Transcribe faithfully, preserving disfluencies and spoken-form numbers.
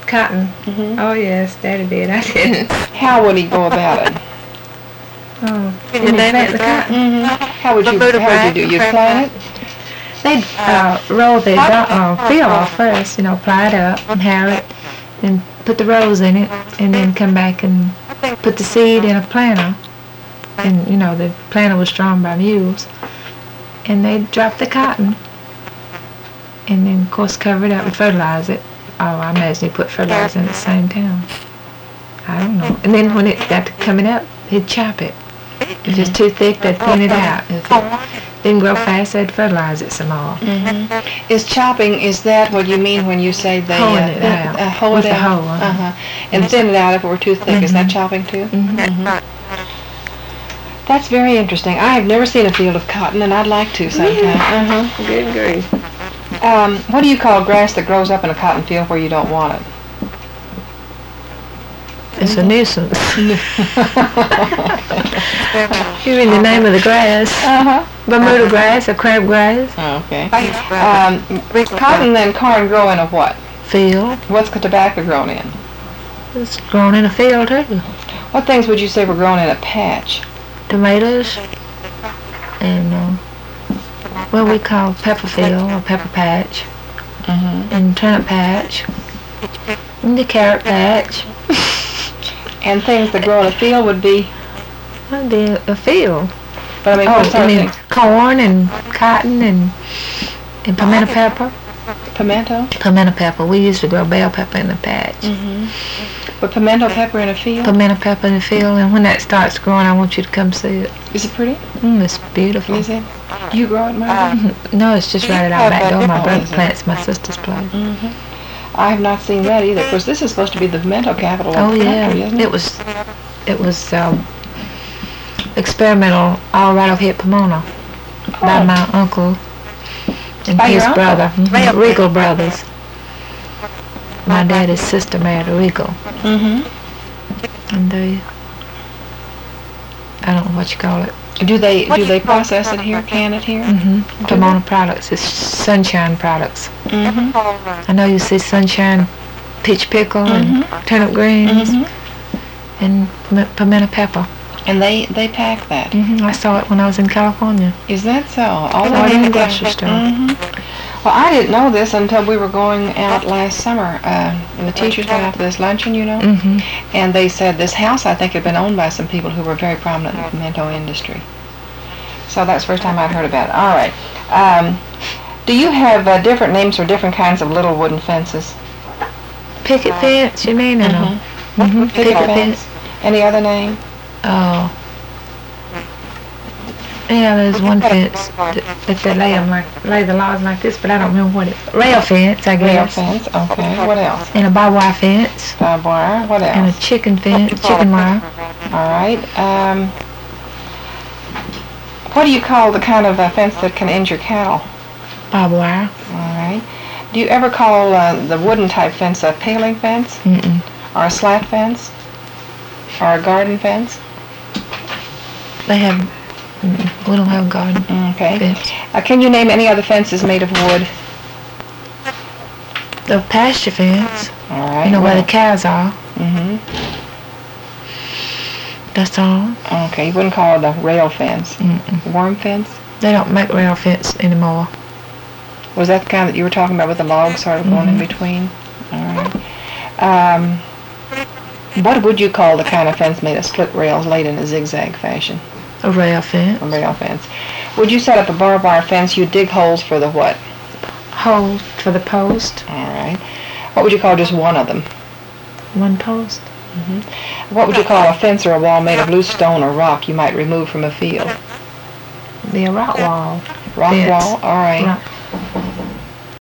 Cotton. Mm-hmm. Oh yes, Daddy did. I didn't. How would he go about it? Oh, did he plant the cotton? Mm-hmm. How would you? How would you do? You'd plant it. They'd uh, roll the uh, field off first, you know, ply it up and harrow it, and put the rows in it, and then come back and put the seed in a planter. And, you know, the planter was drawn by mules. And they'd drop the cotton, and then, of course, cover it up and fertilize it. Oh, I imagine they put fertilizer in at the same time. I don't know. And then when it got to coming up, they'd chop it. If it was too thick, they'd thin it out. If it didn't grow fast, they'd fertilize it some more. Mm-hmm. Is chopping, is that what you mean when you say they Hoeing uh, it out. Uh, hoe With it the out? hoe, uh-huh. Uh-huh. And thin it out if it were too thick. Mm-hmm. Is that chopping too? Mm-hmm. Mm-hmm. That's very interesting. I have never seen a field of cotton, and I'd like to sometime. Yeah. Uh-huh. Good grief. Um, what do you call grass that grows up in a cotton field where you don't want it? It's a nuisance. You mean the name of the grass? Uh-huh. Bermuda grass or crabgrass? Oh, okay. Um, cotton and corn grow in a what? Field. What's the tobacco grown in? It's grown in a field too. What things would you say were grown in a patch? Tomatoes and uh, what we call pepper field or pepper patch, Mm-hmm. and turnip patch, and the carrot patch. And things that grow in a field would be, That'd be a field. but I mean, Oh, what sort I of mean things? corn and cotton and and pimento pepper. Pimento? Pimento pepper. We used to grow bell pepper in the patch. Mm-hmm. But pimento pepper in a field? Pimento pepper in the field, and when that starts growing, I want you to come see it. Is it pretty? Mm, it's beautiful. Is it? You grow it, Margaret? Mhm. No, it's just right at our back door. My brother plants my sister's place. Mm-hmm. I have not seen that either. Of course, this is supposed to be the pimento capital of Oh the yeah, country, isn't it? it was, it was um, experimental all right over here at Pomona by Oh. my uncle and By his your uncle? brother, mhm, Regal brothers. My daddy's sister married a Regal, Mm-hmm. and they, I don't know what you call it. Do they do they process it here, can it here? Mm-hmm. Pomona products. It's Sunshine products. Mm-hmm. I know you see Sunshine peach pickle and turnip greens Mm-hmm. and pim- pimento pepper. And they, they pack that. hmm I saw it when I was in California. Is that so? All Oh, the way in the to grocery store. hmm Well, I didn't know this until we were going out last summer. Uh, and the teachers went out to this luncheon, you know, Mm-hmm. and they said this house, I think, had been owned by some people who were very prominent in the pimento industry. So that's the first time I'd heard about it. All right. Um, do you have uh, different names for different kinds of little wooden fences? Picket fence, you mean? Or no? Mm-hmm. Picket fence. Any other name? Oh. Yeah, there's one fence that, that they lay 'em like lay the logs like this, but I don't remember what it. Rail fence, I Rail guess. fence. Okay. What else? And a barbed wire fence, Barbed wire. What and a else? chicken fence, chicken wire. All right. Um, what do you call the kind of uh, fence that can injure cattle? Barbed wire. All right. Do you ever call uh, the wooden type fence a paling fence, Mm-mm. or a slat fence, or a garden fence? They have. Mm-mm. We don't have a garden Okay. fence. Uh, can you name any other fences made of wood? The pasture fence. All right. You know where the cows are. Mm-hmm. That's all. Okay. You wouldn't call it a rail fence. Mm-mm. Worm fence? They don't make rail fence anymore. Was that the kind that you were talking about with the logs sort of going in Mhm. between? All right. Um, what would you call the kind of fence made of split rails laid in a zigzag fashion? A rail fence. A rail fence. Would you set up a barbed wire fence? You dig holes for the what? Hole for the post. All right. What would you call just one of them? One post. What would you call a fence or a wall made of loose stone or rock you might remove from a field? The rock wall. Rock Fence. wall? All right. Rock.